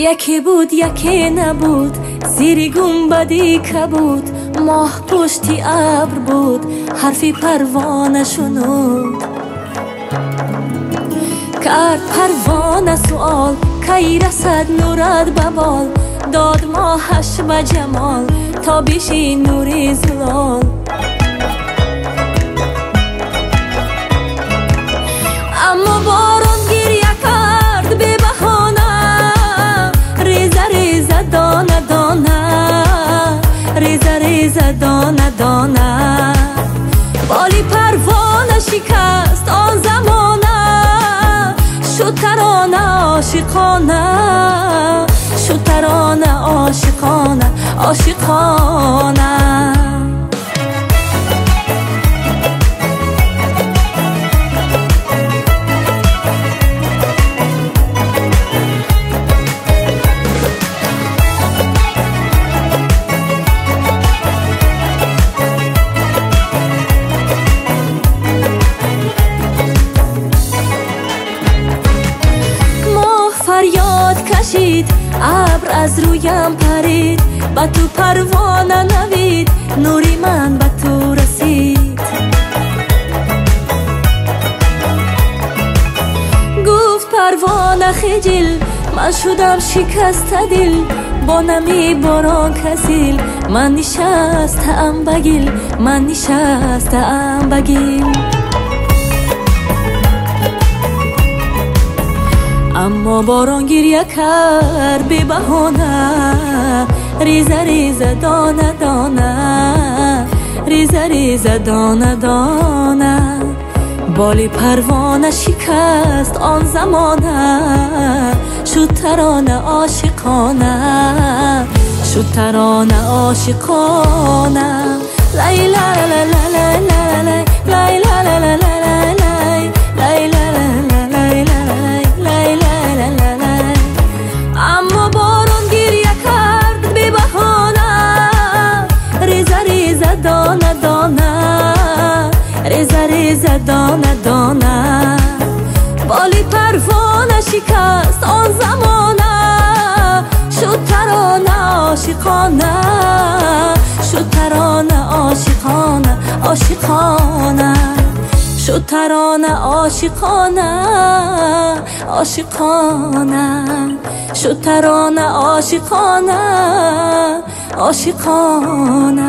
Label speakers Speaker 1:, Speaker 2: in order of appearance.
Speaker 1: یکی بود یکی نبود، زیر گنبدی کبود، ماه پشتی ابر بود، حرفی پروانه شنود. کرد پروانه سؤال، کی رسد نورت به بال، داد ماهش به جمال، تا بیشی نوری زلال. اما باران گریه کرد بی بهانه، ریزه ریزه دانه دانه، ریزه ریزه دانه دانه. بالی پروانه شکست آن زمانه، شد ترانه عاشقانه، شد ترانه عاشقانه عاشقانه. فریاد کشید، ابر از رویم پرید، با تو پروانه نوید، نوری من به تو رسید. گفت پروانه خجل، من شدم شکست دل، با نمی باران کسیل، من نشستم بگیل، من نشستم بگیل. اما باران گریه کرد بی بهانه، ریزه ریزه دانه دانه، ریزه ریزه دانه دانه. بالی پروانه شکست آن زمانه، شد ترانه عاشقانه، شد ترانه عاشقانه. لای لا لا لا لا لا لای لا لا لا لا لای لای لا لا لا لای. اما باران گریه کرد بی بهانه، ریزه ریزه دانه دانه، ریزه ریزه دانه دانه. بالی پروانه شکست آن زمانه، شد ترانه عاشقانه، شد ترانه عاشقانه عاشقانه، شد ترانه عاشقانه عاشقانه، شد ترانه عاشقانه عاشقانه.